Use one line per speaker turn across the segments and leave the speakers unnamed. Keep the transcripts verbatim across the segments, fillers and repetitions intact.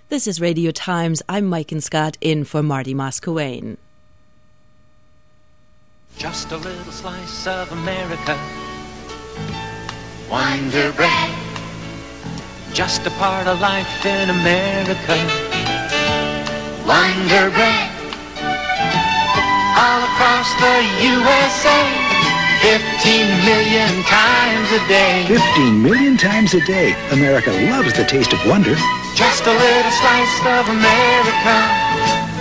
This is Radio Times. I'm Mike and Scott in for Marty Moscowain.
Just a little slice of America, Wonder Bread. Just a part of life in America, Wonder Bread. All across the U S A, fifteen million times a day.
fifteen million times a day. America loves the taste of wonder.
Just a little slice of America,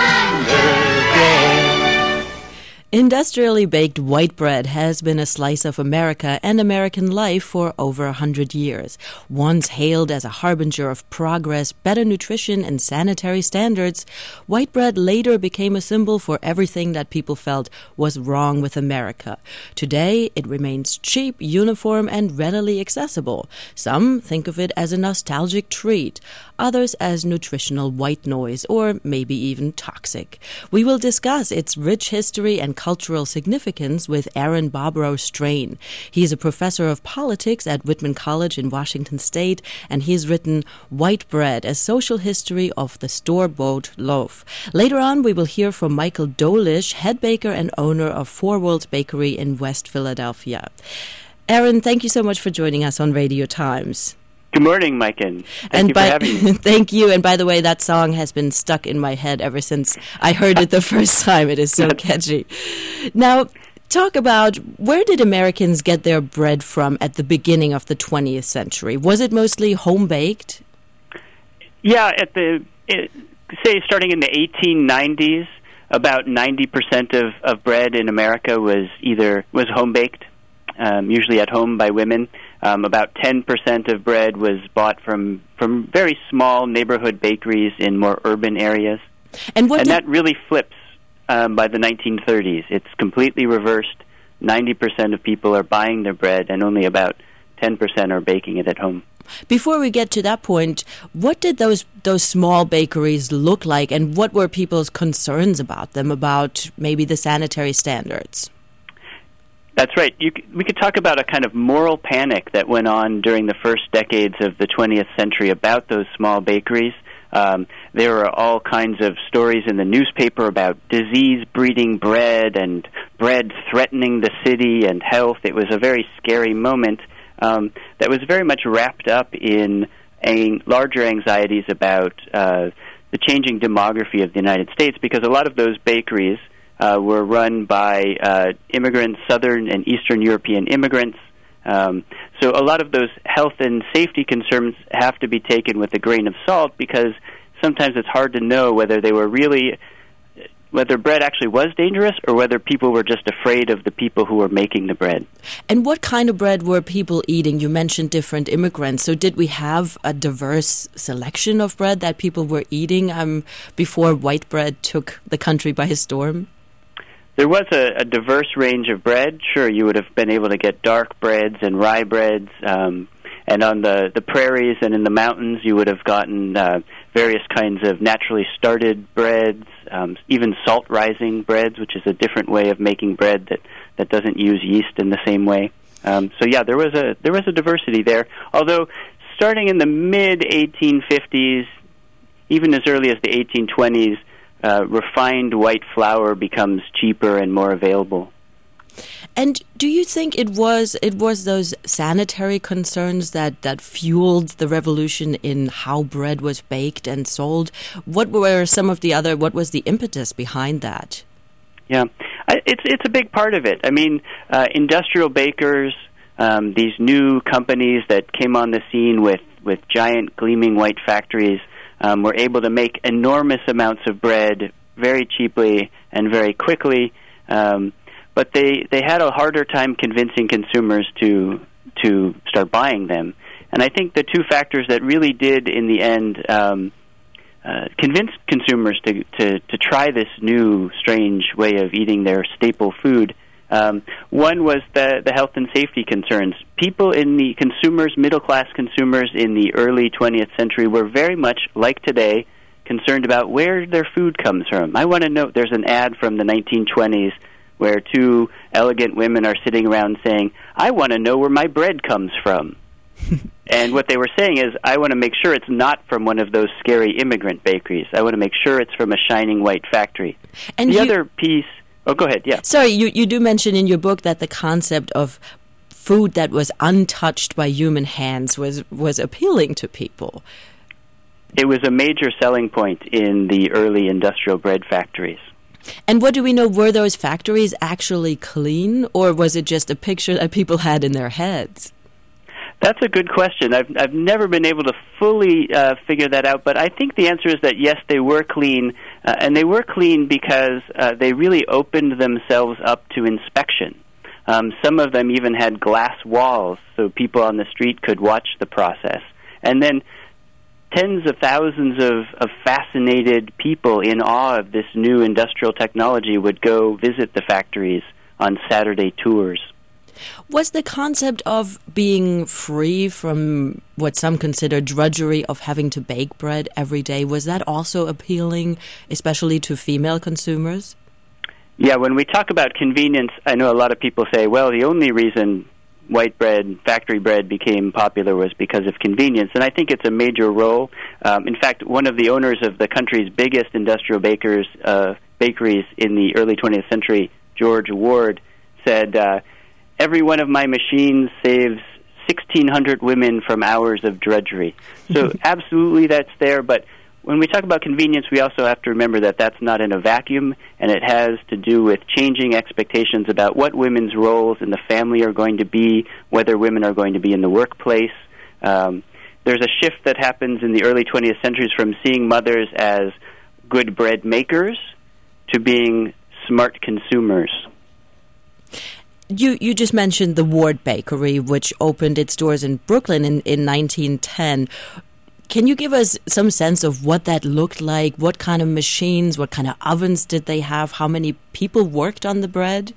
Wonder Bread.
Industrially baked white bread has been a slice of America and American life for over a hundred years. Once hailed as a harbinger of progress, better nutrition, and sanitary standards, white bread later became a symbol for everything that people felt was wrong with America. Today, it remains cheap, uniform, and readily accessible. Some think of it as a nostalgic treat, others as nutritional white noise, or maybe even toxic. We will discuss its rich history and cultural significance with Aaron Bobrow-Strain. He is a professor of politics at Whitman College in Washington State, and he has written White Bread, A Social History of the Store-Bought Loaf. Later on, we will hear from Michael Dolish, head baker and owner of Four Worlds Bakery in West Philadelphia. Aaron, thank you so much for joining us on Radio Times.
Good morning, Mike, and thank
and
you
by,
for having me.
Thank you. And by the way, that song has been stuck in my head ever since I heard it the first time. It is so catchy. Now, talk about, where did Americans get their bread from at the beginning of the twentieth century? Was it mostly home-baked?
Yeah, at the it, say starting in the eighteen nineties, about ninety percent of, of bread in America was either was home-baked, um, usually at home by women. Um, about ten percent of bread was bought from, from very small neighborhood bakeries in more urban areas.
And, what
and
did...
that really flips um, by the nineteen thirties. It's completely reversed. ninety percent of people are buying their bread, and only about ten percent are baking it at home.
Before we get to that point, what did those those small bakeries look like, and what were people's concerns about them, about maybe the sanitary standards?
That's right. You, we could talk about a kind of moral panic that went on during the first decades of the twentieth century about those small bakeries. Um, there were all kinds of stories in the newspaper about disease-breeding bread and bread threatening the city and health. It was a very scary moment um, that was very much wrapped up in a larger anxieties about uh, the changing demography of the United States, because a lot of those bakeries Uh, were run by uh, immigrants, Southern and Eastern European immigrants. Um, so a lot of those health and safety concerns have to be taken with a grain of salt, because sometimes it's hard to know whether they were really, whether bread actually was dangerous or whether people were just afraid of the people who were making the bread.
And what kind of bread were people eating? You mentioned different immigrants. So did we have a diverse selection of bread that people were eating um, before white bread took the country by storm?
There was a, a diverse range of bread. Sure, you would have been able to get dark breads and rye breads, um, and on the, the prairies and in the mountains you would have gotten uh, various kinds of naturally started breads, um, even salt-rising breads, which is a different way of making bread that, that doesn't use yeast in the same way. Um, so yeah, there was a there was a diversity there. Although starting in the mid eighteen fifties, even as early as the eighteen twenties, Uh, refined white flour becomes cheaper and more available.
And do you think it was it was those sanitary concerns that, that fueled the revolution in how bread was baked and sold? What were some of the other, what was the impetus behind that?
Yeah, I, it's it's a big part of it. I mean, uh, industrial bakers, um, these new companies that came on the scene with, with giant gleaming white factories, Um, were able to make enormous amounts of bread very cheaply and very quickly, um, but they, they had a harder time convincing consumers to to start buying them. And I think the two factors that really did, in the end, um, uh, convince consumers to, to, to try this new, strange way of eating their staple food. Um, one was the, the health and safety concerns. People in the consumers, middle-class consumers in the early twentieth century were very much, like today, concerned about where their food comes from. I want to know, there's an ad from the nineteen twenties where two elegant women are sitting around saying, I want to know where my bread comes from. And what they were saying is, I want to make sure it's not from one of those scary immigrant bakeries. I want to make sure it's from a shining white factory.
And
the
you,
other piece... Oh, go ahead, yeah.
Sorry, you, you do mention in your book that the concept of food that was untouched by human hands was, was appealing to people.
It was a major selling point in the early industrial bread factories.
And what do we know? Were those factories actually clean, or was it just a picture that people had in their heads?
That's a good question. I've I've never been able to fully uh, figure that out, but I think the answer is that yes, they were clean, uh, and they were clean because uh, they really opened themselves up to inspection. Um, some of them even had glass walls so people on the street could watch the process. And then tens of thousands of, of fascinated people in awe of this new industrial technology would go visit the factories on Saturday tours.
Was the concept of being free from what some consider drudgery of having to bake bread every day, was that also appealing, especially to female consumers?
Yeah, when we talk about convenience, I know a lot of people say, well, the only reason white bread, factory bread became popular was because of convenience, and I think it's a major role. Um, in fact, one of the owners of the country's biggest industrial bakers, uh, bakeries in the early twentieth century, George Ward, said, uh, every one of my machines saves sixteen hundred women from hours of drudgery. So absolutely that's there, but when we talk about convenience, we also have to remember that that's not in a vacuum, and it has to do with changing expectations about what women's roles in the family are going to be, whether women are going to be in the workplace. Um, there's a shift that happens in the early twentieth centuries from seeing mothers as good bread makers to being smart consumers.
You you just mentioned the Ward Bakery, which opened its doors in Brooklyn in, in nineteen ten. Can you give us some sense of what that looked like? What kind of machines, what kind of ovens did they have? How many people worked on the bread?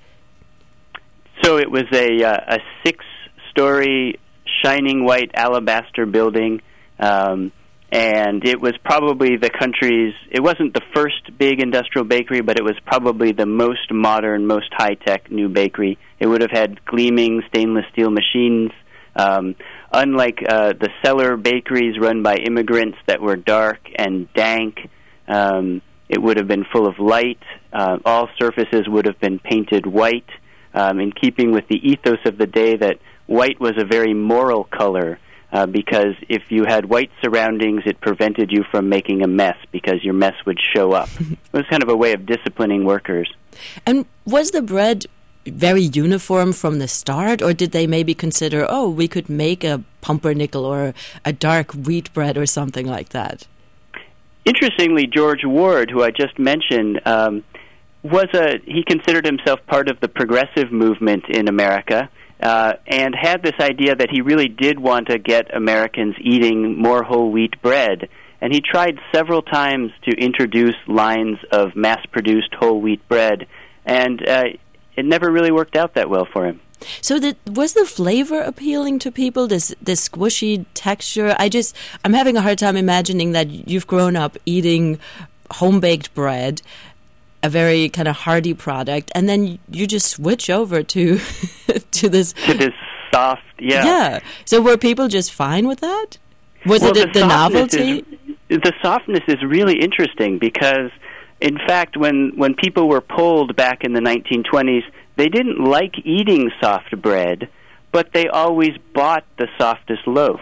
So it was a, uh, a six-story, shining white alabaster building, um, and it was probably the country's, it wasn't the first big industrial bakery, but it was probably the most modern, most high-tech new bakery. It would have had gleaming stainless steel machines. Um, unlike uh, the cellar bakeries run by immigrants that were dark and dank, um, it would have been full of light. Uh, all surfaces would have been painted white, um, in keeping with the ethos of the day that white was a very moral color, uh, because if you had white surroundings, it prevented you from making a mess because your mess would show up. It was kind of a way of disciplining workers.
And was the bread very uniform from the start, or did they maybe consider, oh, we could make a pumpernickel or a dark wheat bread or something like that?
Interestingly, George Ward, who I just mentioned, um, was a he considered himself part of the progressive movement in America, uh, and had this idea that he really did want to get Americans eating more whole wheat bread. And he tried several times to introduce lines of mass-produced whole wheat bread, and uh, it never really worked out that well for him.
So the, was the flavor appealing to people, this this squishy texture? I just, I'm having a hard time imagining that you've grown up eating home-baked bread, a very kind of hearty product, and then you just switch over to to this...
To this soft, yeah.
Yeah. So were people just fine with that? Was
well,
it the,
the,
the novelty?
Is, the softness is really interesting because, in fact, when, when people were polled back in the nineteen twenties, they didn't like eating soft bread, but they always bought the softest loaf.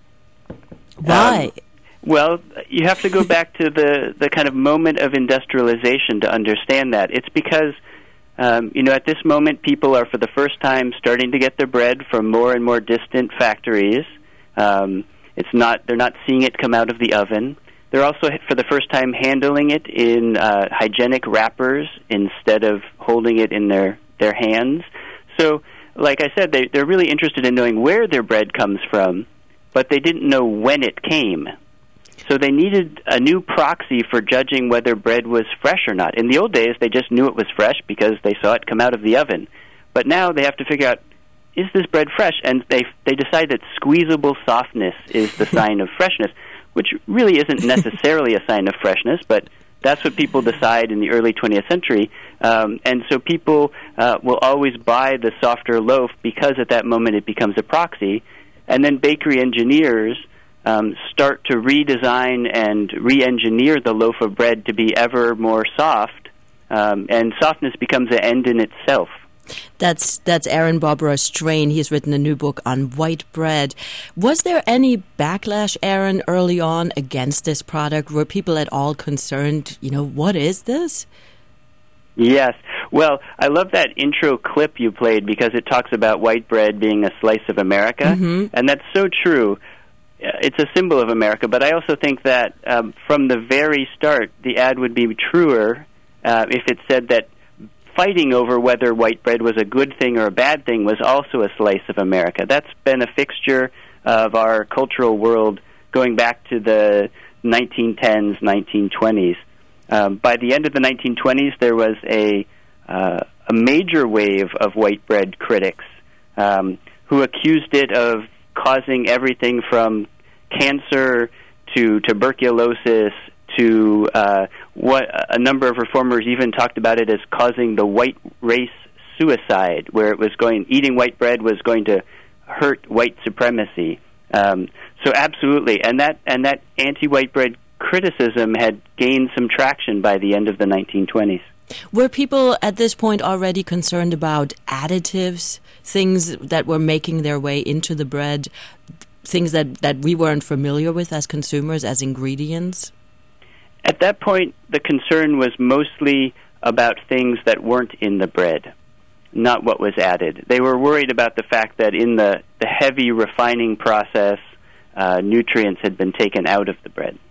Why?
Um, well, you have to go back to the, the kind of moment of industrialization to understand that. It's because, um, you know, at this moment, people are for the first time starting to get their bread from more and more distant factories. Um, it's not; they're not seeing it come out of the oven. They're also, for the first time, handling it in uh, hygienic wrappers instead of holding it in their, their hands. So, like I said, they, they're really interested in knowing where their bread comes from, but they didn't know when it came. So they needed a new proxy for judging whether bread was fresh or not. In the old days, they just knew it was fresh because they saw it come out of the oven. But now they have to figure out, is this bread fresh? And they they decide that squeezable softness is the sign of freshness, which really isn't necessarily a sign of freshness, but that's what people decide in the early twentieth century. Um, and so people uh, will always buy the softer loaf because at that moment it becomes a proxy. and then bakery engineers um, start to redesign and re-engineer the loaf of bread to be ever more soft, um, and softness becomes an end in itself.
That's that's Aaron Bobrow-Strain. He's written a new book on white bread. Was there any backlash, Aaron, early on against this product? Were people at all concerned, you know, what is this?
Yes. Well, I love that intro clip you played because it talks about white bread being a slice of America, mm-hmm. and that's so true. It's a symbol of America, but I also think that um, from the very start, the ad would be truer uh, if it said that fighting over whether white bread was a good thing or a bad thing was also a slice of America. That's been a fixture of our cultural world going back to the nineteen tens, nineteen twenties. Um, by the end of the nineteen twenties, there was a uh, a major wave of white bread critics um, who accused it of causing everything from cancer to tuberculosis to uh, what a number of reformers even talked about it as causing the white race suicide, where it was going eating white bread was going to hurt white supremacy. Um, so absolutely, and that and that anti-white bread criticism had gained some traction by the end of the nineteen twenties.
Were people at this point already concerned about additives, things that were making their way into the bread, things that, that we weren't familiar with as consumers, as ingredients?
At that point, the concern was mostly about things that weren't in the bread, not what was added. They were worried about the fact that in the, the heavy refining process, uh, nutrients had been taken out of the bread.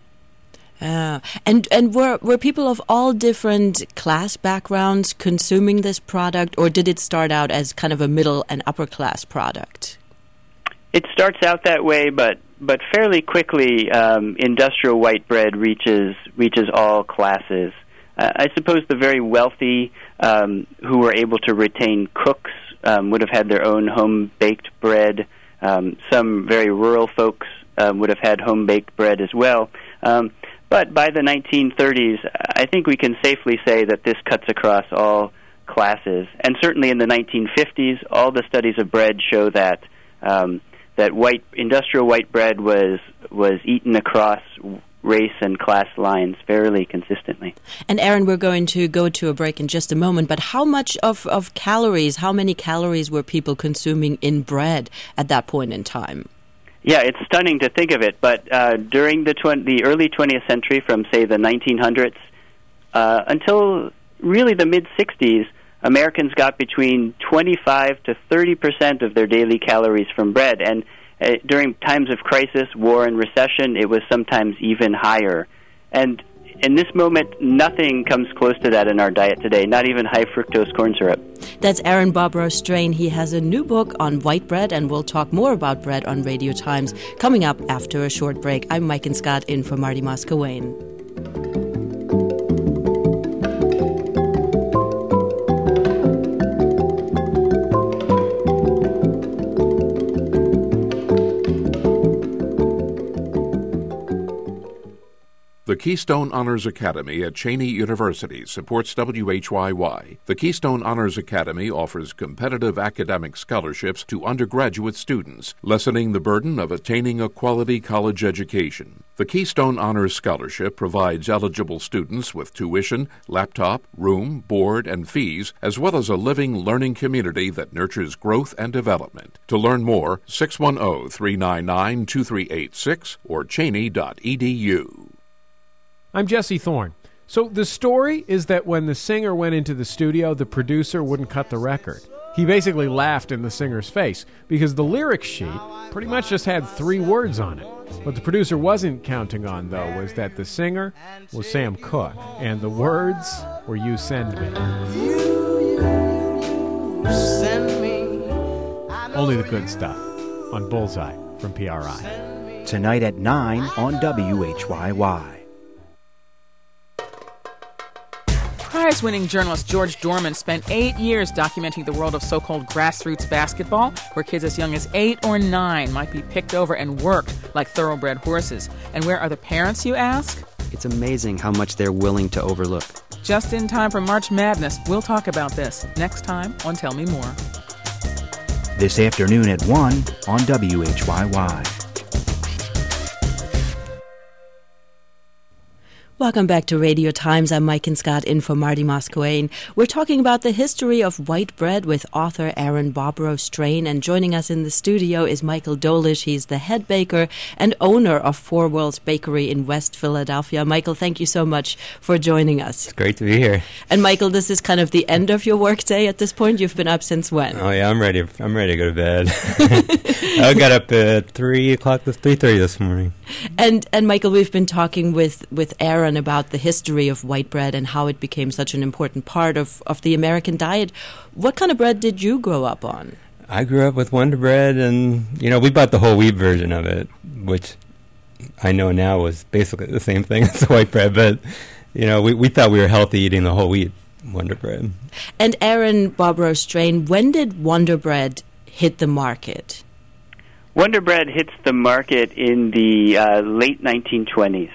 Uh, and and were were people of all different class backgrounds consuming this product, or did it start out as kind of a middle and upper class product?
It starts out that way, but but fairly quickly, um, industrial white bread reaches reaches all classes. Uh, I suppose the very wealthy um, who were able to retain cooks um, would have had their own home baked bread. Um, some very rural folks um, would have had home baked bread as well. Um, But by the nineteen thirties, I think we can safely say that this cuts across all classes. And certainly in the nineteen fifties, all the studies of bread show that um, that white industrial white bread was was eaten across race and class lines fairly consistently.
And Aaron, we're going to go to a break in just a moment, but how much of, of calories, how many calories were people consuming in bread at that point in time?
Yeah, it's stunning to think of it, but uh, during the, tw- the early twentieth century, from, say, the nineteen hundreds, uh, until really the mid-sixties, Americans got between twenty-five to thirty percent of their daily calories from bread, and uh, during times of crisis, war, and recession, it was sometimes even higher. And in this moment, nothing comes close to that in our diet today, not even high-fructose corn syrup.
That's Aaron Bobrow-Strain. He has a new book on white bread, and we'll talk more about bread on Radio Times coming up after a short break. I'm Maiken Scott in for Marty Moscowain.
The Keystone Honors Academy at Cheyney University supports W H Y Y. The Keystone Honors Academy offers competitive academic scholarships to undergraduate students, lessening the burden of attaining a quality college education. The Keystone Honors Scholarship provides eligible students with tuition, laptop, room, board, and fees, as well as a living, learning community that nurtures growth and development. To learn more, six one zero, three nine nine, two three eight six or cheyney dot e d u.
I'm Jesse Thorne. So the story is that when the singer went into the studio, the producer wouldn't cut the record. He basically laughed in the singer's face because the lyric sheet pretty much just had three words on it. What the producer wasn't counting on, though, was that the singer was Sam Cooke, and the words were "You Send Me."
Send me.
Only the good stuff on Bullseye from P R I.
Tonight at nine on W H Y Y.
Prize-winning journalist George Dorman spent eight years documenting the world of so-called grassroots basketball, where kids as young as eight or nine might be picked over and worked like thoroughbred horses. And where are the parents, you ask?
It's amazing how much they're willing to overlook.
Just in time for March Madness, we'll talk about this next time on Tell Me More.
This afternoon at one on W H Y Y.
Welcome back to Radio Times. I'm Mike and Scott in for Marty Moscowane. We're talking about the history of white bread with author Aaron Bobrow-Strain, and joining us in the studio is Michael Dolish. He's the head baker and owner of Four Worlds Bakery in West Philadelphia. Michael, thank you so much for joining us.
It's great to be here.
And Michael, this is kind of the end of your workday at this point. You've been up since when?
Oh yeah, I'm ready. I'm ready to go to bed. I got up at three o'clock, three thirty this morning.
And and Michael, we've been talking with with Aaron about the history of white bread and how it became such an important part of, of the American diet. What kind of bread did you grow up on?
I grew up with Wonder Bread, and, you know, we bought the whole wheat version of it, which I know now was basically the same thing as the white bread, but, you know, we, we thought we were healthy eating the whole wheat Wonder Bread.
And Aaron Bobrow-Strain, when did Wonder Bread hit the market?
Wonder Bread hits the market in the uh, late nineteen twenties.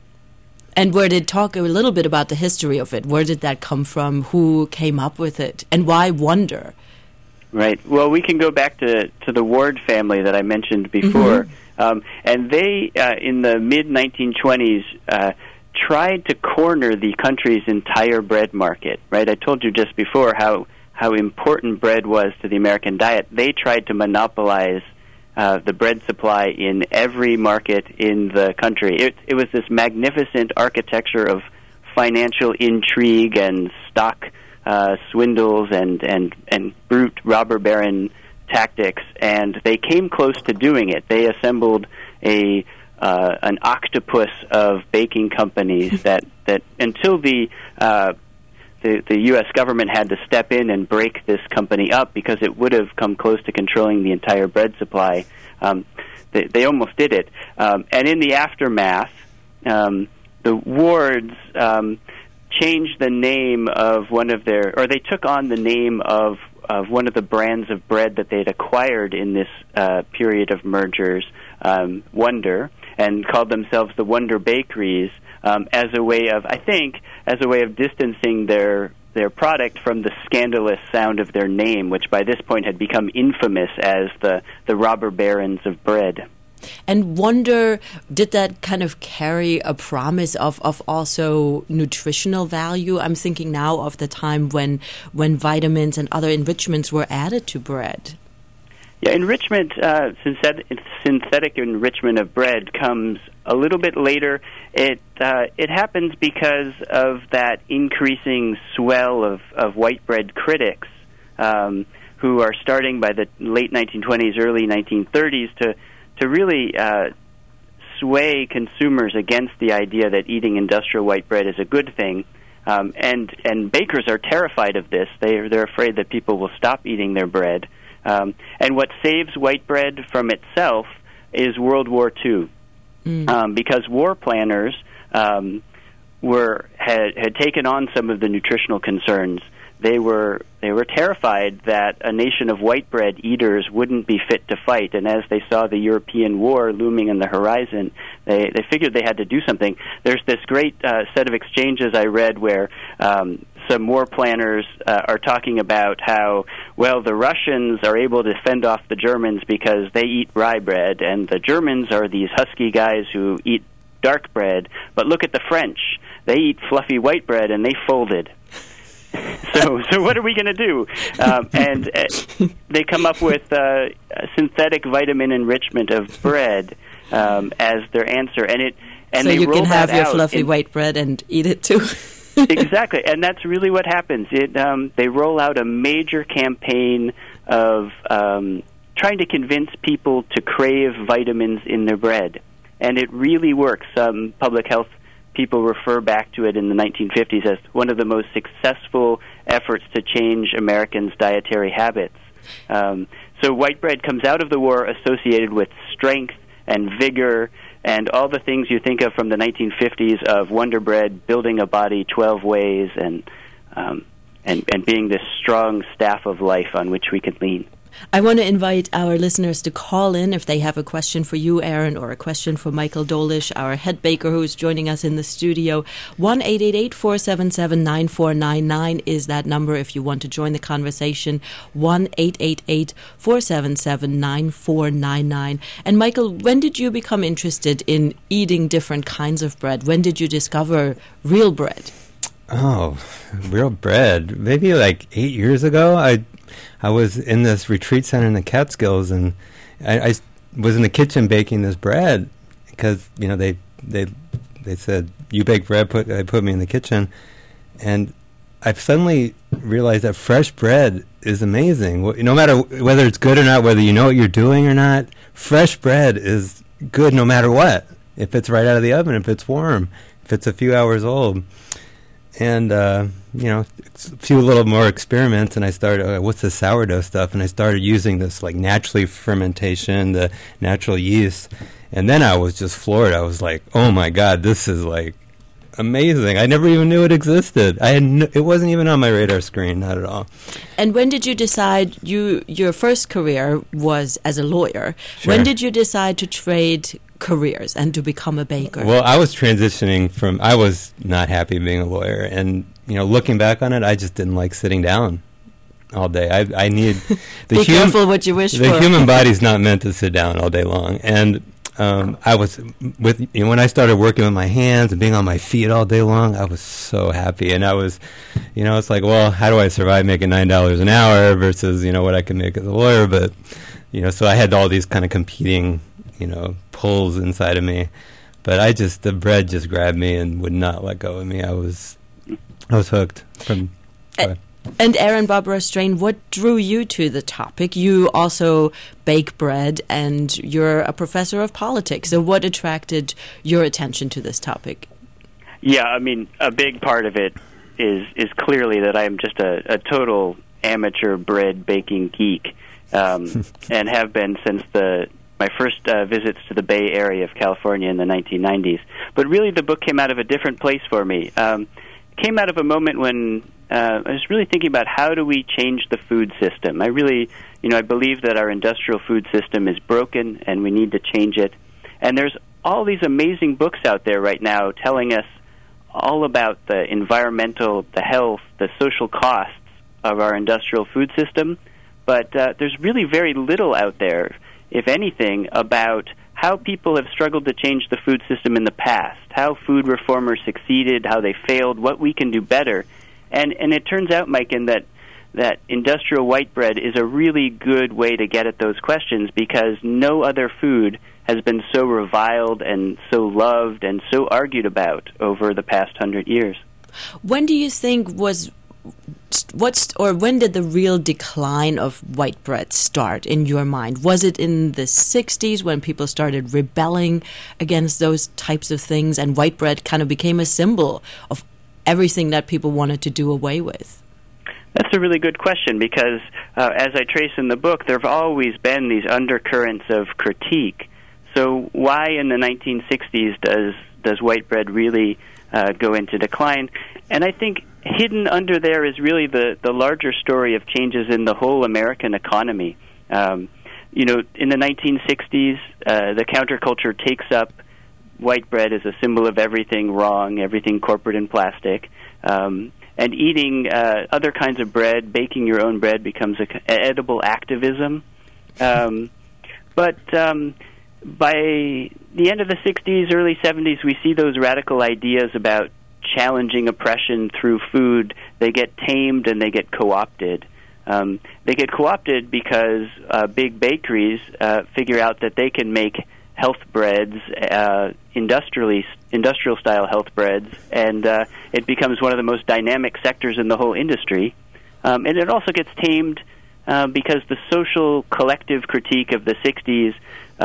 And where did talk a little bit about the history of it? Where did that come from? Who came up with it? And why Wonder?
Right. Well, we can go back to, to the Ward family that I mentioned before. Mm-hmm. Um, and they, uh, in the mid nineteen twenties, uh, tried to corner the country's entire bread market. Right. I told you just before how, how important bread was to the American diet. They tried to monopolize Uh, the bread supply in every market in the country. It, it was this magnificent architecture of financial intrigue and stock uh, swindles and, and, and brute robber baron tactics, and they came close to doing it. They assembled a uh, an octopus of baking companies that, that until the uh, The, the U S government had to step in and break this company up because it would have come close to controlling the entire bread supply. Um, they, they almost did it. Um, and in the aftermath, um, the Wards um, changed the name of one of their, or they took on the name of, of one of the brands of bread that they'd acquired in this uh, period of mergers, um, Wonder, and called themselves the Wonder Bakeries. Um, as a way of, I think, as a way of distancing their their product from the scandalous sound of their name, which by this point had become infamous as the, the robber barons of bread.
And Wonder, did that kind of carry a promise of, of also nutritional value? I'm thinking now of the time when when vitamins and other enrichments were added to bread.
Yeah, enrichment, uh, synthetic, synthetic enrichment of bread comes a little bit later. It uh, it happens because of that increasing swell of, of white bread critics um, who are starting by the late nineteen twenties, early nineteen thirties to to really uh, sway consumers against the idea that eating industrial white bread is a good thing. Um, and and bakers are terrified of this. They are, they're afraid that people will stop eating their bread. Um, and what saves white bread from itself is World War Two, mm. um, because war planners um, were had, had taken on some of the nutritional concerns. They were they were terrified that a nation of white bread eaters wouldn't be fit to fight, and as they saw the European war looming in the horizon, they, they figured they had to do something. There's this great uh, set of exchanges I read where um, some war planners uh, are talking about how, well, the Russians are able to fend off the Germans because they eat rye bread, and the Germans are these husky guys who eat dark bread, but look at the French. They eat fluffy white bread, and they folded. So, so what are we going to do? Um, and uh, they come up with uh, synthetic vitamin enrichment of bread um, as their answer, and it and
so
they
you
roll
can have
that
your
out
fluffy
in,
white bread and eat it too.
Exactly, and that's really what happens. It um, they roll out a major campaign of um, trying to convince people to crave vitamins in their bread, and it really works. Um, public health people refer back to it in the nineteen fifties as one of the most successful efforts to change Americans' dietary habits. Um, so white bread comes out of the war associated with strength and vigor and all the things you think of from the nineteen fifties of Wonder Bread building a body twelve ways and um, and, and being this strong staff of life on which we can lean.
I want to invite our listeners to call in if they have a question for you, Aaron, or a question for Michael Dolish, our head baker who's joining us in the studio. one eight eight eight, four seven seven, nine four nine nine is that number if you want to join the conversation. one eight eight eight, four seven seven, nine four nine nine. And Michael, when did you become interested in eating different kinds of bread? When did you discover real bread?
Oh, real bread. Maybe like eight years ago. I I was in this retreat center in the Catskills, and I, I was in the kitchen baking this bread because, you know, they they they said, you bake bread, put, they put me in the kitchen. And I've suddenly realized that fresh bread is amazing. No matter whether it's good or not, whether you know what you're doing or not, fresh bread is good no matter what. If it's right out of the oven, if it's warm, if it's a few hours old. And, uh, you know, a few little more experiments, and I started, uh, what's the sourdough stuff? And I started using this, like, naturally fermentation, the natural yeast. And then I was just floored. I was like, oh, my God, this is, like, amazing. I never even knew it existed. I had no, it wasn't even on my radar screen, not at all.
And when did you decide, you your first career was as a lawyer.
Sure.
When did you decide to trade careers and to become a baker?
Well, I was transitioning from, I was not happy being a lawyer. And, you know, looking back on it, I just didn't like sitting down all day. I, I need... The
Be
hum-
careful what you wish
the
for.
The human body's not meant to sit down all day long. And um, I was, with you know, when I started working with my hands and being on my feet all day long, I was so happy. And I was, you know, it's like, well, how do I survive making nine dollars an hour versus, you know, what I can make as a lawyer? But, you know, so I had all these kind of competing, you know, pulls inside of me. But I just, the bread just grabbed me and would not let go of me. I was, I was hooked from...
Uh, and Aaron Barbara Strain, what drew you to the topic? You also bake bread and you're a professor of politics. So what attracted your attention to this topic?
Yeah, I mean, a big part of it is is clearly that I'm just a, a total amateur bread baking geek, um, and have been since the my first uh, visits to the Bay Area of California in the nineteen nineties. But really the book came out of a different place for me. Um, it came out of a moment when uh, I was really thinking about how do we change the food system. I really, you know, I believe that our industrial food system is broken and we need to change it. And there's all these amazing books out there right now telling us all about the environmental, the health, the social costs of our industrial food system. But uh, there's really very little out there, if anything, about how people have struggled to change the food system in the past, how food reformers succeeded, how they failed, what we can do better. And and it turns out, Mike, in that that industrial white bread is a really good way to get at those questions because no other food has been so reviled and so loved and so argued about over the past hundred years.
When do you think was... What's or when did the real decline of white bread start in your mind? Was it in the sixties when people started rebelling against those types of things and white bread kind of became a symbol of everything that people wanted to do away with?
That's a really good question because uh, as I trace in the book, there have always been these undercurrents of critique. So why in the nineteen sixties does, does white bread really uh, go into decline? And I think hidden under there is really the, the larger story of changes in the whole American economy. Um, you know, in the nineteen sixties, uh, the counterculture takes up white bread as a symbol of everything wrong, everything corporate and plastic. Um, and eating uh, other kinds of bread, baking your own bread, becomes a, a edible activism. Um, but um, by the end of the sixties, early seventies, we see those radical ideas about challenging oppression through food. They get tamed and they get co-opted. Um, they get co-opted because uh, big bakeries uh, figure out that they can make health breads, uh, industrially industrial style health breads, and uh, it becomes one of the most dynamic sectors in the whole industry. Um, and it also gets tamed uh, because the social collective critique of the sixties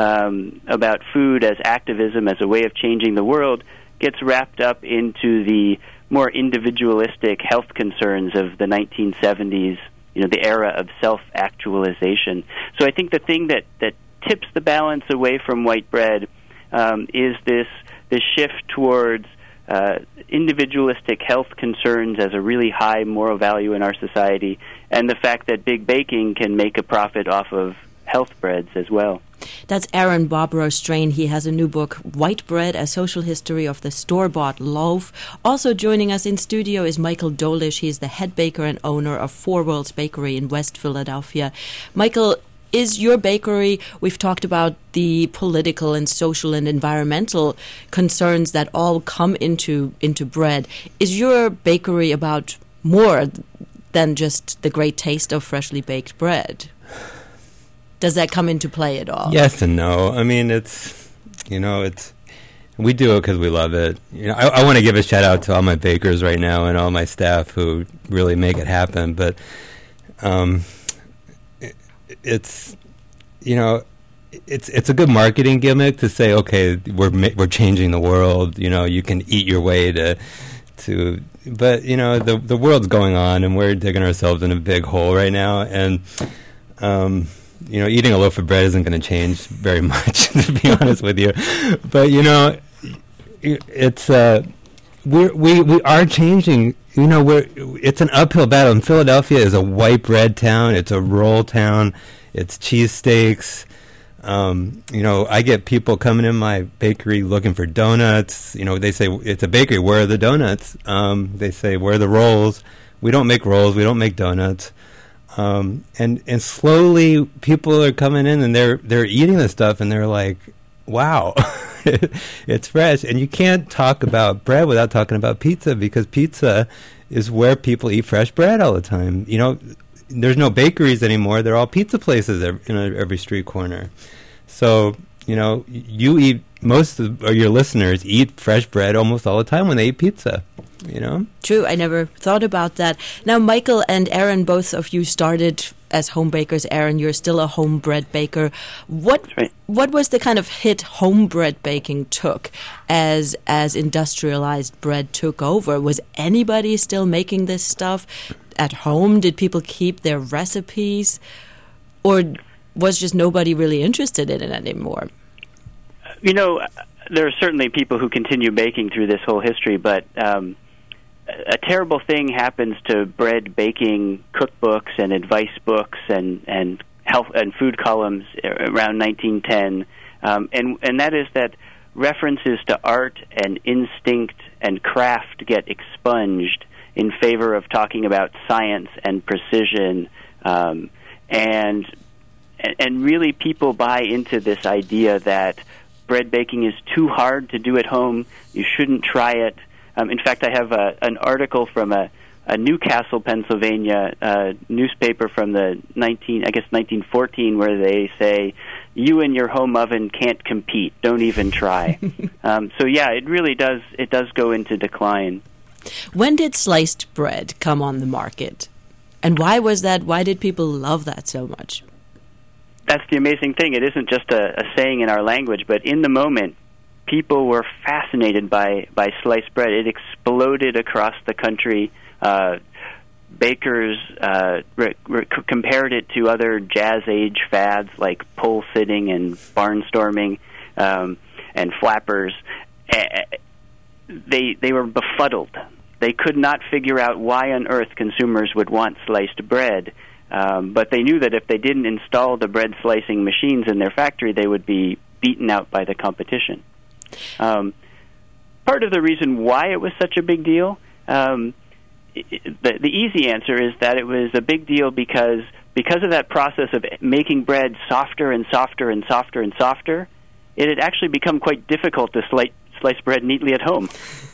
um, about food as activism, as a way of changing the world, gets wrapped up into the more individualistic health concerns of the nineteen seventies, you know, the era of self-actualization. So I think the thing that, that tips the balance away from white bread um, is this this shift towards uh, individualistic health concerns as a really high moral value in our society, and the fact that big baking can make a profit off of health breads as well.
That's Aaron Bobrow-Strain. He has a new book, White Bread, A Social History of the Store-Bought Loaf. Also joining us in studio is Michael Dolish. He's the head baker and owner of Four Worlds Bakery in West Philadelphia. Michael, is your bakery, we've talked about the political and social and environmental concerns that all come into into bread. Is your bakery about more than just the great taste of freshly baked bread? Does that come into play at all?
Yes and no. I mean, it's, you know, it's, we do it because we love it. You know, I, I want to give a shout out to all my bakers right now and all my staff who really make it happen. But um, it, it's, you know, it's it's a good marketing gimmick to say, okay, we're ma- we're changing the world. You know, you can eat your way to to. But you know, the the world's going on, and we're digging ourselves in a big hole right now, and. Um, You know, eating a loaf of bread isn't going to change very much, to be honest with you. But you know, it's uh, we're, we we are changing. You know, we're it's an uphill battle. And Philadelphia is a white bread town. It's a roll town. It's cheesesteaks. Um, you know, I get people coming in my bakery looking for donuts. You know, they say it's a bakery. Where are the donuts? Um, they say where are the rolls? We don't make rolls. We don't make donuts. Um, and, and slowly people are coming in and they're they're eating this stuff and they're like, wow, it's fresh. And you can't talk about bread without talking about pizza, because pizza is where people eat fresh bread all the time. You know, there's no bakeries anymore. They're all pizza places every, in every street corner. So, you know, you eat, most of your listeners eat fresh bread almost all the time when they eat pizza. You know?
True, I never thought about that. Now, Michael and Aaron, both of you started as home bakers. Aaron, you're still a home bread baker. What
right.
what was the kind of hit home bread baking took as as industrialized bread took over? Was anybody still making this stuff at home? Did people keep their recipes? Or was just nobody really interested in it anymore?
You know, there are certainly people who continue baking through this whole history, but um, a terrible thing happens to bread baking cookbooks and advice books and, and health and food columns around nineteen ten, um, and and that is that references to art and instinct and craft get expunged in favor of talking about science and precision, um, and and really people buy into this idea that bread baking is too hard to do at home. You shouldn't try it. Um, in fact, I have a, an article from a, a Newcastle, Pennsylvania uh, newspaper from the nineteen, I guess nineteen fourteen, where they say, "You and your home oven can't compete. Don't even try." um, so yeah, it really does. It does go into decline.
When did sliced bread come on the market, and why was that? Why did people love that so much?
That's the amazing thing. It isn't just a, a saying in our language, but in the moment, people were fascinated by, by sliced bread. It exploded across the country. Uh, bakers uh, re- re- compared it to other jazz age fads like pole sitting and barnstorming um, and flappers. Uh, they they were befuddled. They could not figure out why on earth consumers would want sliced bread. Um, but they knew that if they didn't install the bread slicing machines in their factory, they would be beaten out by the competition. Um, part of the reason why it was such a big deal, um, it, the, the easy answer is that it was a big deal because because of that process of making bread softer and softer and softer and softer, it had actually become quite difficult to slice slice bread neatly at home.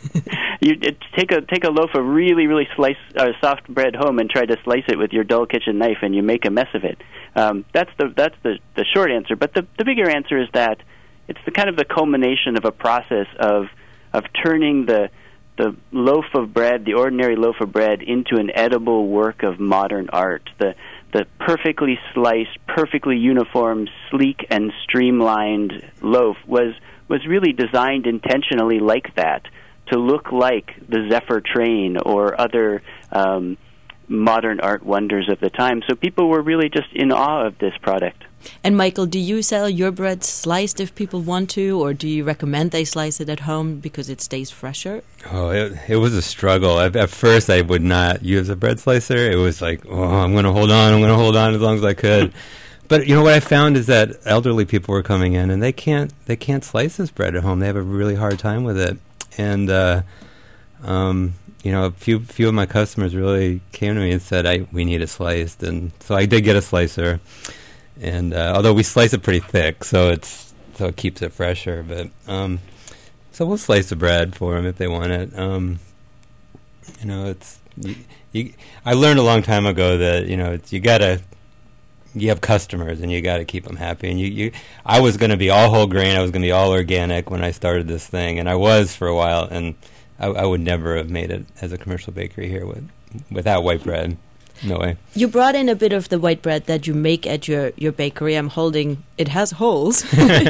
You it, take a take a loaf of really really slice uh, soft bread home and try to slice it with your dull kitchen knife, and you make a mess of it. Um, that's the that's the, the short answer. But the the bigger answer is that it's the kind of the culmination of a process of of turning the the loaf of bread, the ordinary loaf of bread, into an edible work of modern art. The the perfectly sliced, perfectly uniform, sleek and streamlined loaf was was really designed intentionally like that, to look like the Zephyr train or other um, modern art wonders of the time. So people were really just in awe of this product.
And Michael, do you sell your bread sliced if people want to, or do you recommend they slice it at home because it stays fresher?
Oh, it, it was a struggle. At, at first, I would not use a bread slicer. It was like, oh, I'm going to hold on, I'm going to hold on as long as I could. But you know what I found is that elderly people were coming in, and they can't they can't slice this bread at home. They have a really hard time with it, and uh, um, you know, a few few of my customers really came to me and said, "I we need it sliced," and so I did get a slicer. And uh, although we slice it pretty thick, so it's so it keeps it fresher. But um, so we'll slice the bread for them if they want it. Um, you know, it's you, you, I learned a long time ago that you know it's, you gotta. You have customers, and you got to keep them happy. And you, you, I was going to be all whole grain. I was going to be all organic when I started this thing, and I was for a while. And I, I would never have made it as a commercial bakery here with, without white bread. No way.
You brought in a bit of the white bread that you make at your, your bakery. I'm holding. It has holes,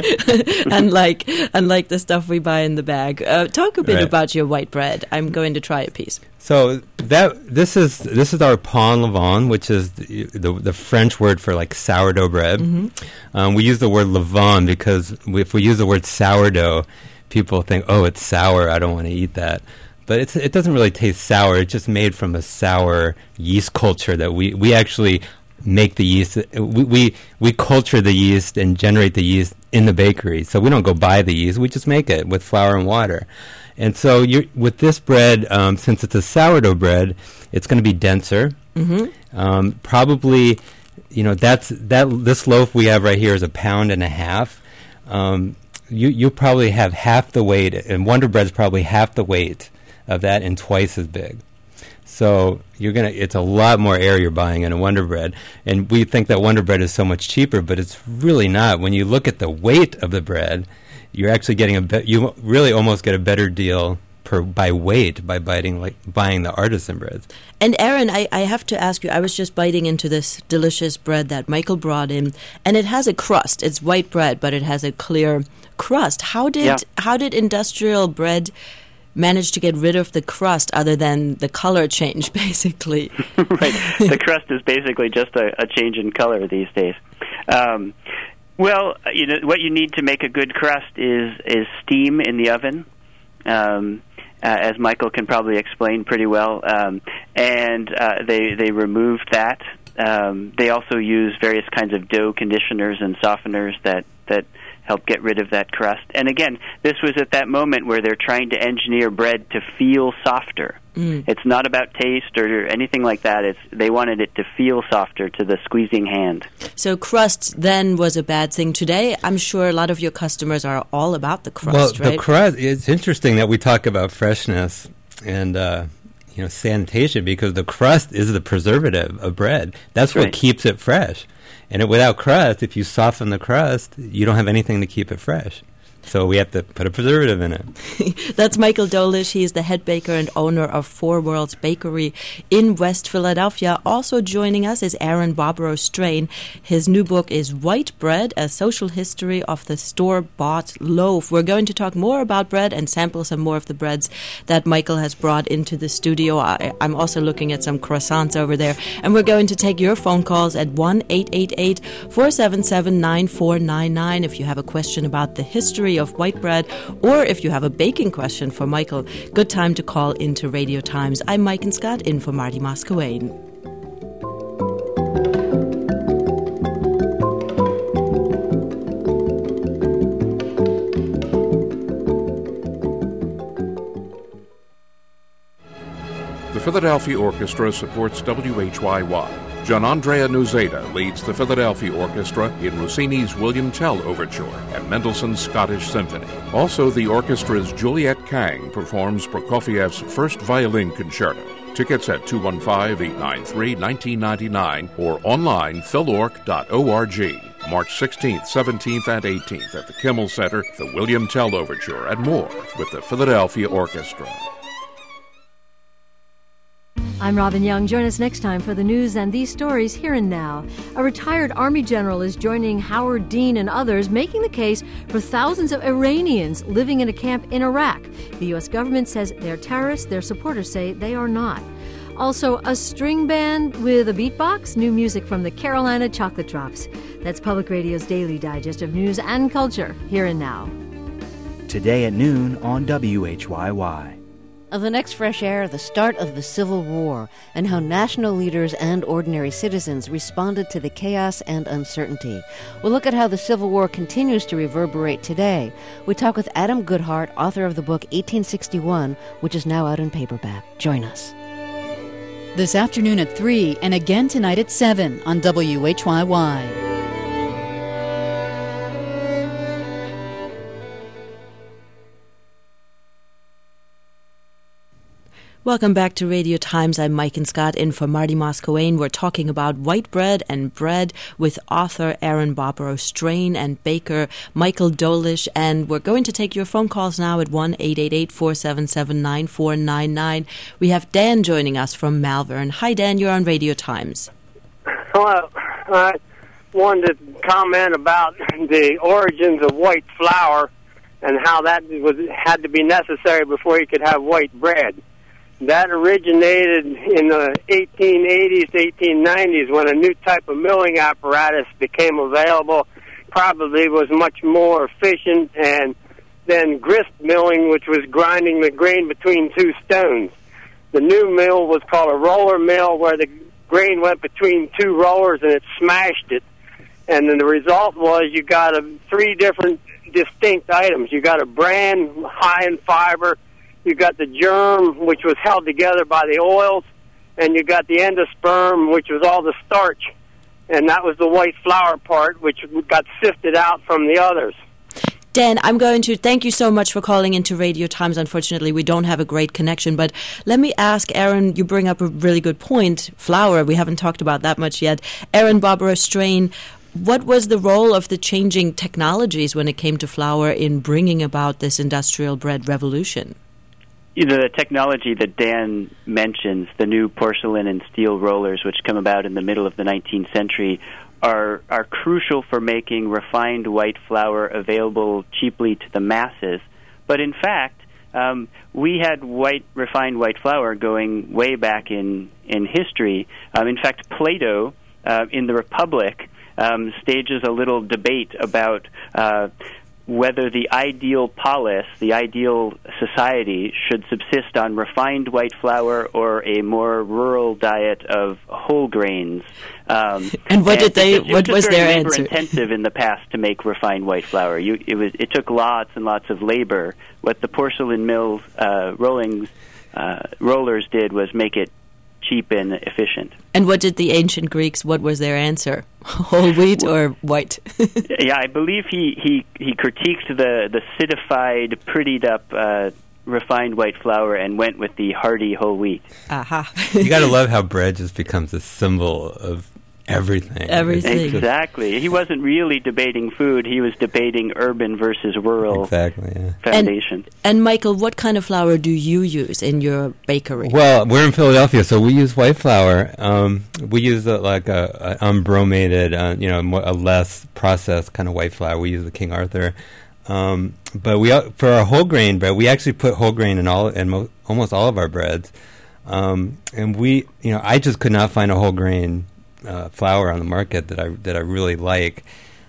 unlike unlike the stuff we buy in the bag. Uh, talk a bit
Right.
about your white bread. I'm going to try a piece.
So that this is this is our pain levain, which is the, the the French word for like sourdough bread.
Mm-hmm.
Um, we use the word levain because we, if we use the word sourdough, people think, oh, it's sour. I don't want to eat that. But it's, it doesn't really taste sour. It's just made from a sour yeast culture that we, we actually make the yeast. We, we we culture the yeast and generate the yeast in the bakery. So we don't go buy the yeast. We just make it with flour and water. And so you with this bread, um, since it's a sourdough bread, it's going to be denser.
Mm-hmm.
Um, probably, you know, that's that. This loaf we have right here is a pound and a half. Um, you you probably have half the weight, and Wonder Bread's probably half the weight of that and twice as big. So you're gonna it's a lot more air you're buying in a Wonder Bread. And we think that Wonder Bread is so much cheaper, but it's really not. When you look at the weight of the bread, you're actually getting a be- you really almost get a better deal per by weight by biting like buying the artisan breads.
And Aaron, I, I have to ask you, I was just biting into this delicious bread that Michael brought in, and it has a crust. It's white bread, but it has a clear crust. How did
Yeah.
how did industrial bread manage to get rid of the crust other than the color change, basically?
Right. The crust is basically just a, a change in color these days. Um, well, you know, what you need to make a good crust is is steam in the oven, um, uh, as Michael can probably explain pretty well. Um, and uh, they they removed that. Um, they also use various kinds of dough conditioners and softeners that that. help get rid of that crust. And again, this was at that moment where they're trying to engineer bread to feel softer.
Mm.
It's not about taste or anything like that. It's they wanted it to feel softer to the squeezing hand.
So crust then was a bad thing. Today, I'm sure a lot of your customers are all about the crust,
well,
right?
the crust, it's interesting that we talk about freshness and uh, you know sanitation because the crust is the preservative of bread. That's,
That's
what
right.
keeps it fresh. And it, without crust, if you soften the crust, you don't have anything to keep it fresh. So we have to put a preservative in it.
That's Michael Dolish. He is the head baker and owner of Four Worlds Bakery in West Philadelphia. Also joining us is Aaron Bobrow-Strain. His new book is White Bread, A Social History of the Store-Bought Loaf. We're going to talk more about bread and sample some more of the breads that Michael has brought into the studio. I, I'm also looking at some croissants over there. And we're going to take your phone calls at one eight eight eight, four seven seven, nine four nine nine if you have a question about the history of white bread, or if you have a baking question for Michael. Good time to call into Radio Times. I'm Mike and Scott, in for Marty Moscowain.
The Philadelphia Orchestra supports W H Y Y. Gianandrea Nuzeda leads the Philadelphia Orchestra in Rossini's William Tell Overture and Mendelssohn's Scottish Symphony. Also, the orchestra's Juliet Kang performs Prokofiev's First Violin Concerto. Tickets at two one five, eight nine three, one nine nine nine or online philorc dot org. March sixteenth, seventeenth, and eighteenth at the Kimmel Center, the William Tell Overture, and more with the Philadelphia Orchestra.
I'm Robin Young. Join us next time for the news and these stories here and now. A retired Army general is joining Howard Dean and others making the case for thousands of Iranians living in a camp in Iraq. The U S government says they're terrorists. Their supporters say they are not. Also, a string band with a beatbox, new music from the Carolina Chocolate Drops. That's Public Radio's daily digest of news and culture, here and now.
Today at noon on W H Y Y.
Of the next Fresh Air, the start of the Civil War, and how national leaders and ordinary citizens responded to the chaos and uncertainty. We'll look at how the Civil War continues to reverberate today. We talk with Adam Goodhart, author of the book eighteen sixty-one, which is now out in paperback. Join us.
This afternoon at three, and again tonight at seven on W H Y Y.
Welcome back to Radio Times. I'm Mike and Scott in for Marty Moscowane. We're talking about white bread and bread with author Aaron Barbaro Strain and baker Michael Dolish. And we're going to take your phone calls now at one eight eight eight, four seven seven, nine four nine nine. We have Dan joining us from Malvern. Hi, Dan. You're on Radio Times.
Hello. I wanted to comment about the origins of white flour and how that was had to be necessary before you could have white bread. That originated in the eighteen eighties, eighteen nineties, when a new type of milling apparatus became available. Probably was much more efficient and than grist milling, which was grinding the grain between two stones. The new mill was called a roller mill, where the grain went between two rollers and it smashed it. And then the result was you got a, three different distinct items. You got a bran high in fiber, you got the germ, which was held together by the oils, and you got the endosperm, which was all the starch. And that was the white flour part, which got sifted out from the others.
Dan, I'm going to thank you so much for calling into Radio Times. Unfortunately, we don't have a great connection, but let me ask Aaron, you bring up a really good point. Flour, we haven't talked about that much yet. Aaron Barbaro Strain, what was the role of the changing technologies when it came to flour in bringing about this industrial bread revolution?
You know, the technology that Dan mentions, the new porcelain and steel rollers, which come about in the middle of the nineteenth century, are are crucial for making refined white flour available cheaply to the masses. But in fact, um, we had white refined white flour going way back in in history. Um, in fact, Plato uh, in the Republic um, stages a little debate about Uh, whether the ideal polis, the ideal society, should subsist on refined white flour or a more rural diet of whole grains. Um,
and what
and
did they?
It, it
what was,
was
their
very
answer?
labor-intensive in the past to make refined white flour. You, it was. It took lots and lots of labor. What the porcelain mill uh, rolling uh, rollers did was make it cheap and efficient.
And what did the ancient Greeks, what was their answer? Whole wheat or white?
Yeah, I believe he, he, he critiqued the, the citified, prettied up, uh, refined white flour and went with the hearty whole wheat.
Aha.
You got to love how bread just becomes a symbol of everything.
Everything.
Exactly. He wasn't really debating food. He was debating urban versus rural
exactly, yeah.
foundation.
And, and Michael, what kind of flour do you use in your bakery?
Well, we're in Philadelphia, so we use white flour. Um, we use a, like a, a unbromated, uh, you know, more, a less processed kind of white flour. We use the King Arthur. Um, but we uh, for our whole grain bread, we actually put whole grain in all in mo- almost all of our breads. Um, and we, you know, I just could not find a whole grain Uh, flour on the market that I that I really like,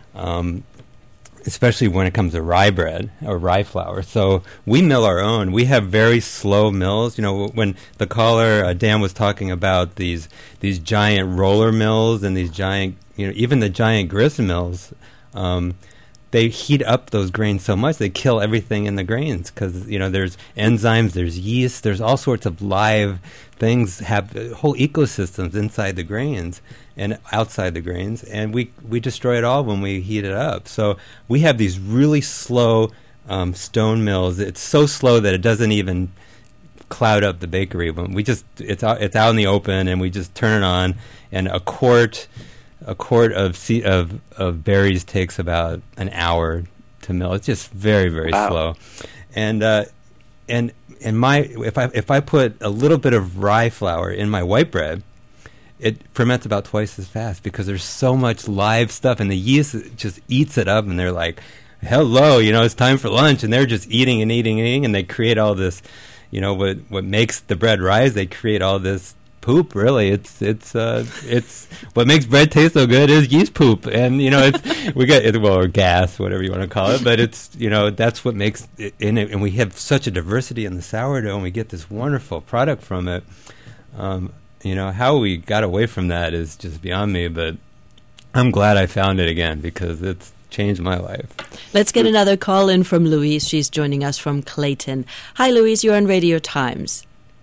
um, especially when it comes to rye bread or rye flour. So we mill our own. We have very slow mills. You know, when the caller uh, Dan was talking about these these giant roller mills and these giant, you know, even the giant grist mills, um, they heat up those grains so much they kill everything in the grains because, you know, there's enzymes, there's yeast, there's all sorts of live things, have whole ecosystems inside the grains and outside the grains, and we we destroy it all when we heat it up. So we have these really slow um, stone mills. It's so slow that it doesn't even cloud up the bakery. When we just it's out, it's out in the open, and we just turn it on, and a quart a quart of se- of of berries takes about an hour to mill. It's just very very
wow.
slow, and uh, and and my if I if I put a little bit of rye flour in my white bread, it ferments about twice as fast because there's so much live stuff, and the yeast just eats it up, and they're like, hello, you know, it's time for lunch, and they're just eating and eating and eating, and they create all this, you know, what what makes the bread rise, they create all this poop. Really, it's it's uh, it's what makes bread taste so good is yeast poop, and you know it's we get it, well, or gas, whatever you want to call it, but it's you know that's what makes it in it, and we have such a diversity in the sourdough, and we get this wonderful product from it. Um, you know how we got away from that is just beyond me, but I'm glad I found it again because it's changed my life.
Let's get another call in from Louise. She's joining us from Clayton. Hi, Louise. You're on Radio Times.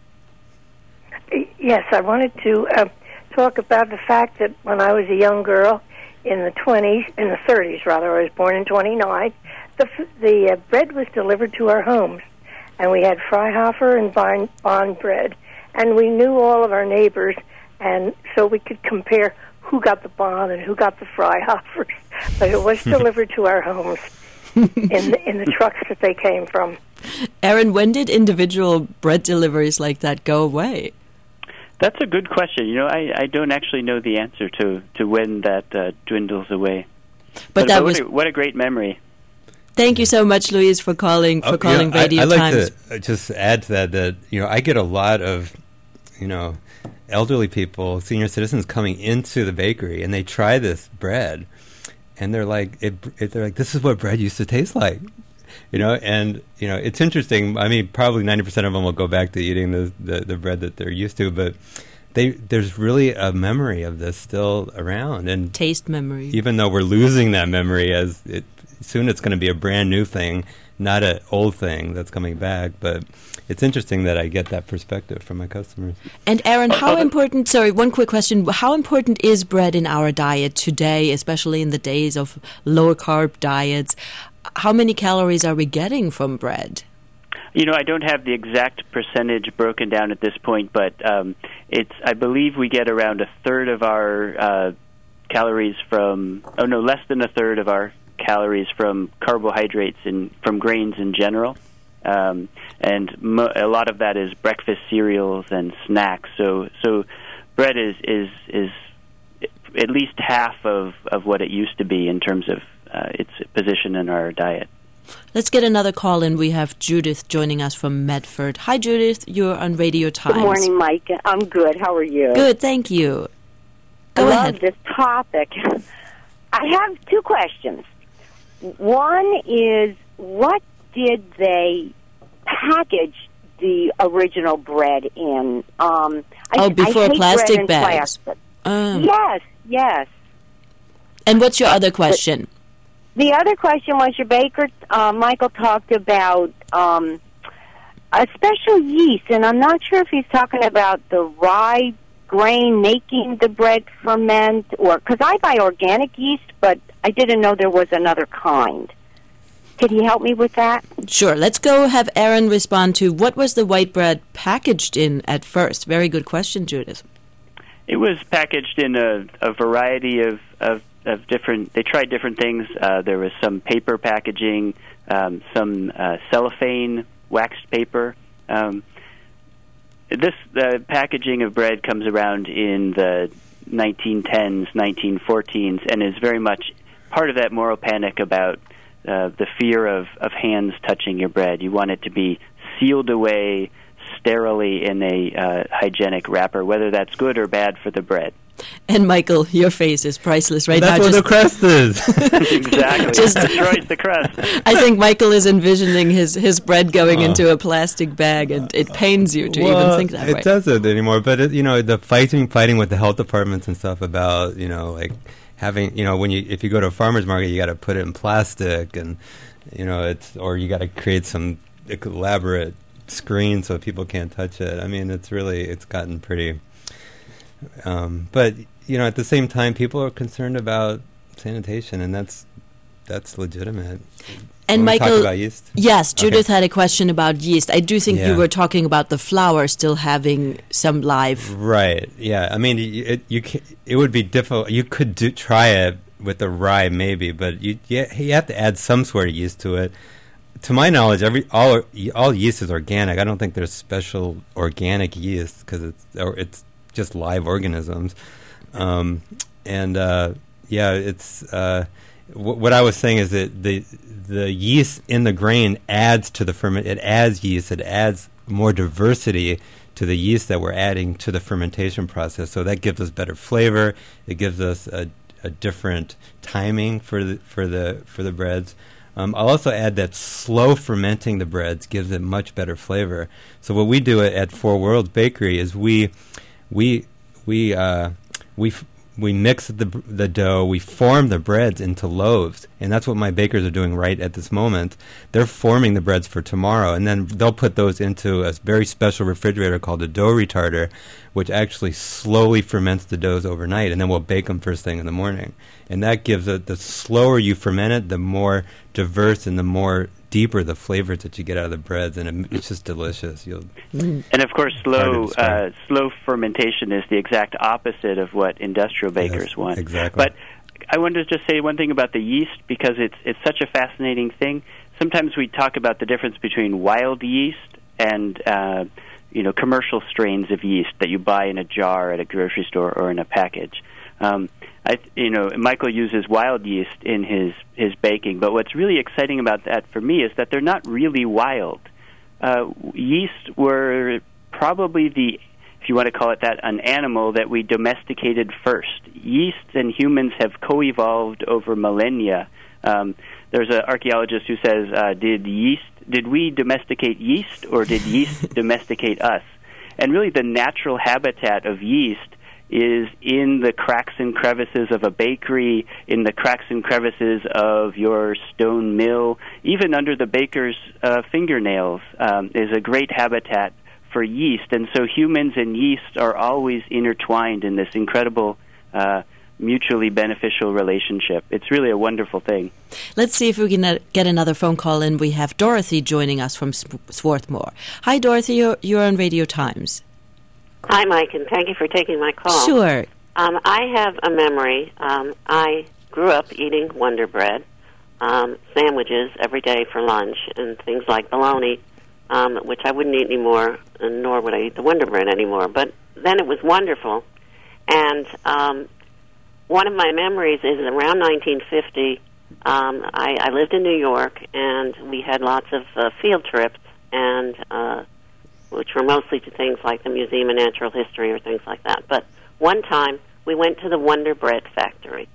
Yes, I wanted to uh, talk about the fact that when I was a young girl in the twenties, in the thirties rather, I was born in twenty-nine, the, the uh, bread was delivered to our homes, and we had Freihofer and Bond, Bond bread, and we knew all of our neighbors, and so we could compare who got the Bond and who got the Freihofers, but it was delivered to our homes in the, in the trucks that they came from.
Aaron, when did individual bread deliveries like that go away?
That's a good question. You know, I, I don't actually know the answer to, to when that uh, dwindles away.
But,
but
that
but
was
what a, what a great memory.
Thank you so much, Louise, for calling for
Oh,
calling
you know,
Radio
I, I'd like
Times.
to just add to that that you know I get a lot of you know elderly people, senior citizens coming into the bakery, and they try this bread, and they're like, it, it, they're like, this is what bread used to taste like, you know. And you know, it's interesting. I mean, probably ninety percent of them will go back to eating the, the the bread that they're used to, but they there's really a memory of this still around, and
taste memory.
Even though we're losing that memory, as it soon it's going to be a brand new thing, not an old thing that's coming back, but. It's interesting that I get that perspective from my customers.
And Aaron, how important, sorry, one quick question. How important is bread in our diet today, especially in the days of lower carb diets? How many calories are we getting from bread?
You know, I don't have the exact percentage broken down at this point, but um, it's, I believe we get around a third of our uh, calories from, oh no, less than a third of our calories from carbohydrates and from grains in general. Um, and mo- a lot of that is breakfast cereals and snacks. So, so bread is is is at least half of, of what it used to be in terms of uh, its position in our diet.
Let's get another call in. We have Judith joining us from Medford. Hi, Judith. You're on Radio Times.
Good morning, Mike. I'm good. How are you?
Good, thank you. Go
I
ahead.
love this topic. I have two questions. One is, what did they package the original bread in? Um, I,
oh, before
I hate
plastic
bread in
bags.
plastic.
Um,
Yes, yes.
And what's your other question?
The other question was, your baker, uh, Michael, talked about um, a special yeast, and I'm not sure if he's talking about the rye grain making the bread ferment, or because I buy organic yeast, but I didn't know there was another kind. Could he help me with that?
Sure. Let's go have Aaron respond to what was the white bread packaged in at first? Very good question, Judith.
It was packaged in a, a variety of, of, of different, they tried different things. Uh, there was some paper packaging, um, some uh, cellophane, waxed paper. Um, this uh, packaging of bread comes around in the nineteen tens, nineteen fourteens, and is very much part of that moral panic about Uh, the fear of, of hands touching your bread. You want it to be sealed away sterilely in a uh, hygienic wrapper, whether that's good or bad for the bread.
And Michael, your face is priceless right
That's
now.
what
Just
the crust is.
Exactly.
Just-
It destroys the crust.
I think Michael is envisioning his, his bread going
Oh.
into a plastic bag, and it pains you to
well,
even think that
it
way.
doesn't anymore. But it, you know, the fighting, fighting with the health departments and stuff about you know, like having you know, when you if you go to a farmer's market, you got to put it in plastic, and you know, it's or you got to create some elaborate screen so people can't touch it. I mean, it's really it's gotten pretty. Um, but you know, at the same time, people are concerned about sanitation, and that's that's legitimate.
And
When we talk
Michael,
about yeast?
yes, Judith
Okay.
had a question about yeast. I do think you
Yeah.
were talking about the flour still having some live.
Right. Yeah. I mean, y- it you ca it would be difficult. You could do, try it with the rye, maybe, but you you you have to add some sort of yeast to it. To my knowledge, every all all yeast is organic. I don't think there's special organic yeast because it's or it's just live organisms. Um, and uh, yeah, it's uh, w- what I was saying is that the the yeast in the grain adds to the ferment. It adds yeast. It adds more diversity to the yeast that we're adding to the fermentation process. So that gives us better flavor. It gives us a, a different timing for the for the for the breads. Um, I'll also add that slow fermenting the breads gives it much better flavor. So what we do at, at Four Worlds Bakery is we we we uh, we f- we mix the the dough, we form the breads into loaves, and that's what my bakers are doing right at this moment. They're forming the breads for tomorrow, and then they'll put those into a very special refrigerator called a dough retarder, which actually slowly ferments the doughs overnight, and then we'll bake them first thing in the morning. And that gives it, the slower you ferment it, the more diverse and the more deeper the flavors that you get out of the breads, and it, it's just delicious. You'll
and of course, slow uh, slow fermentation is the exact opposite of what industrial bakers
yes,
want.
Exactly.
But I wanted to just say one thing about the yeast, because it's it's such a fascinating thing. Sometimes we talk about the difference between wild yeast and uh, you know commercial strains of yeast that you buy in a jar at a grocery store or in a package. Um, I, you know, Michael uses wild yeast in his, his baking, but what's really exciting about that for me is that they're not really wild. Uh, yeast were probably the, if you want to call it that, an animal that we domesticated first. Yeast and humans have co-evolved over millennia. Um, there's an archaeologist who says, uh, did yeast, did we domesticate yeast, or did yeast domesticate us? And really the natural habitat of yeast is in the cracks and crevices of a bakery, in the cracks and crevices of your stone mill, even under the baker's uh, fingernails um, is a great habitat for yeast. And so humans and yeast are always intertwined in this incredible uh, mutually beneficial relationship. It's really a wonderful thing.
Let's see if we can uh, get another phone call in. We have Dorothy joining us from Swarthmore. Hi, Dorothy. You're, you're on Radio Times.
Hi, Mike, and thank you for taking my call.
Sure.
Um, I have a memory. Um, I grew up eating Wonder Bread, um, sandwiches every day for lunch, and things like bologna, um, which I wouldn't eat anymore, and nor would I eat the Wonder Bread anymore. But then it was wonderful. And um, one of my memories is around nineteen fifty, um, I, I lived in New York, and we had lots of uh, field trips, and uh which were mostly to things like the Museum of Natural History or things like that. But one time, we went to the Wonder Bread factory.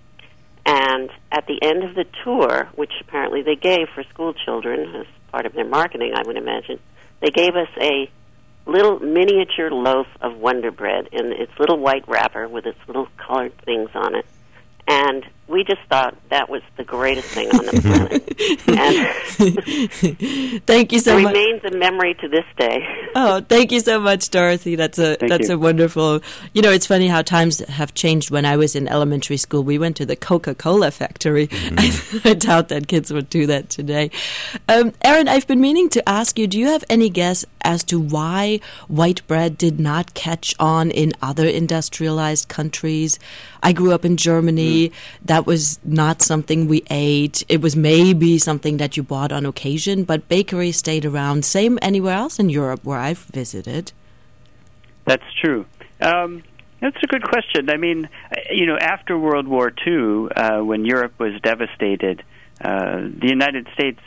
And at the end of the tour, which apparently they gave for school children as part of their marketing, I would imagine, they gave us a little miniature loaf of Wonder Bread in its little white wrapper with its little colored things on it. And we just thought that was the greatest thing on the
planet. Thank you so
it
much.
It remains a memory to this day.
Oh, thank you so much, Dorothy. That's a
Thank
that's
you.
a wonderful. You know, it's funny how times have changed. When I was in elementary school, we went to the Coca-Cola factory. Mm-hmm. I, I doubt that kids would do that today. Um, Aaron, I've been meaning to ask you, do you have any guess as to why white bread did not catch on in other industrialized countries? I grew up in Germany. Mm. That was not something we ate. It was maybe something that you bought on occasion, but bakeries stayed around. Same anywhere else in Europe where I've visited.
That's true. Um, that's a good question. I mean, you know, after World War Two, uh, when Europe was devastated, uh, the United States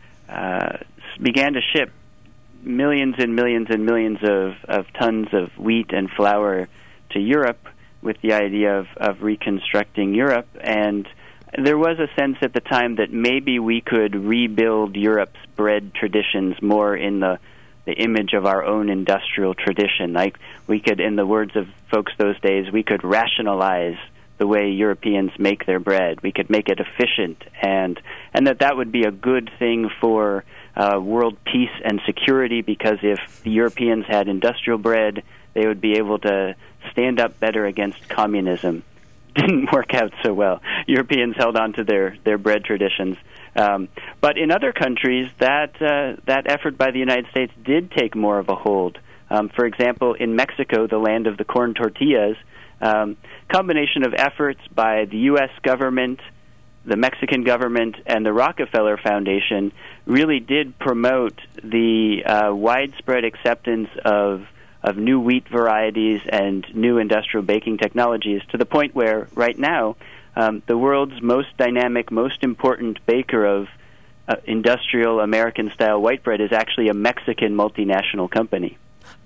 uh, began to ship millions and millions and millions of, of tons of wheat and flour to Europe with the idea of, of reconstructing Europe. And there was a sense at the time that maybe we could rebuild Europe's bread traditions more in the, the image of our own industrial tradition. Like we could, in the words of folks those days, we could rationalize the way Europeans make their bread. We could make it efficient, and and that that would be a good thing for uh, world peace and security, because if the Europeans had industrial bread, they would be able to stand up better against communism. Didn't work out so well. Europeans held on to their, their bread traditions. Um, but in other countries, that uh, that effort by the United States did take more of a hold. Um, for example, in Mexico, the land of the corn tortillas, um, combination of efforts by the U S government, the Mexican government, and the Rockefeller Foundation really did promote the uh, widespread acceptance of of new wheat varieties and new industrial baking technologies, to the point where right now um, the world's most dynamic, most important baker of uh, industrial American-style white bread is actually a Mexican multinational company.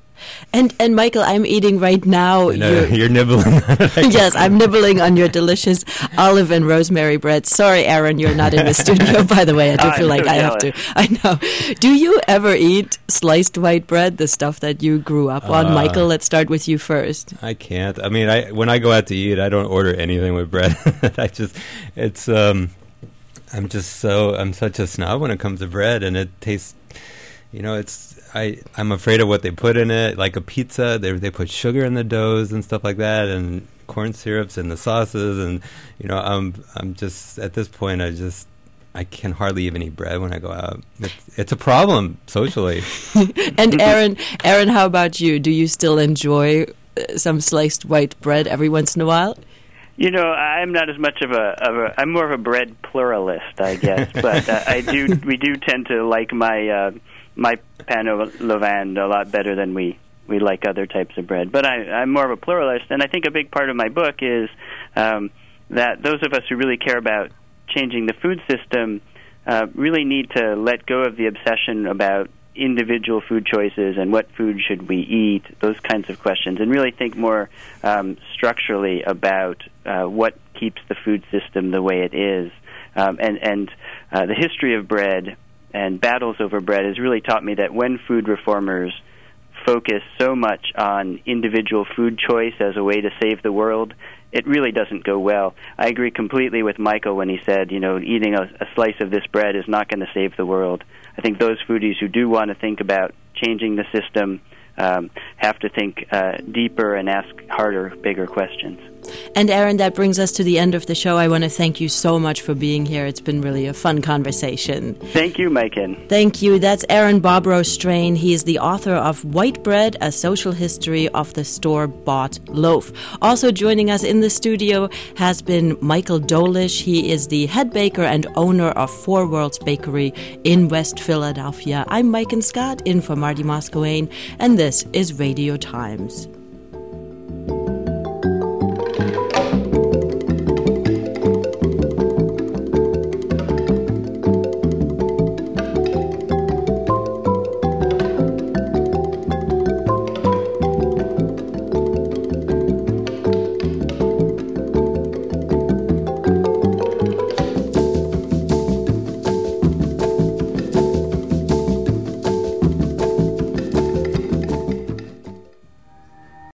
And and Michael, I'm eating right now.
No,
your,
you're nibbling on it.
Yes, I'm nibbling on your delicious olive and rosemary bread. Sorry, Aaron, you're not in the studio, by the way. I do
I'm
feel like
so
I have to. I know. Do you ever eat sliced white bread, the stuff that you grew up on?
Uh,
Michael, let's start with you first.
I can't. I mean, I when I go out to eat, I don't order anything with bread. I just, it's, um, I'm just so, I'm such a snob when it comes to bread, and it tastes, you know, it's, I, I'm afraid of what they put in it. Like a pizza, they they put sugar in the doughs and stuff like that, and corn syrups and the sauces, and you know, I'm I'm just at this point, I just I can hardly even eat bread when I go out. It's, it's a problem socially.
And Aaron, Aaron, how about you? Do you still enjoy uh, some sliced white bread every once in a while?
You know, I'm not as much of a, of a I'm more of a bread pluralist, I guess. But uh, I do we do tend to like my. Uh, my pain au levain a lot better than we, we like other types of bread. But I, I'm more of a pluralist, and I think a big part of my book is um, that those of us who really care about changing the food system uh, really need to let go of the obsession about individual food choices and what food should we eat, those kinds of questions, and really think more um, structurally about uh, what keeps the food system the way it is. Um, and and uh, the history of bread and battles over bread has really taught me that when food reformers focus so much on individual food choice as a way to save the world, it really doesn't go well. I agree completely with Michael when he said, you know, eating a, a slice of this bread is not going to save the world. I think those foodies who do want to think about changing the system um, have to think uh, deeper and ask harder, bigger questions.
And Aaron, that brings us to the end of the show. I want to thank you so much for being here. It's been really a fun conversation.
Thank you, Maiken.
Thank you. That's Aaron Bobrow-Strain. He is the author of White Bread, A Social History of the Store-Bought Loaf. Also joining us in the studio has been Michael Dolish. He is the head baker and owner of Four Worlds Bakery in West Philadelphia. I'm Maiken Scott, in for Marty Moscowain, and this is Radio Times.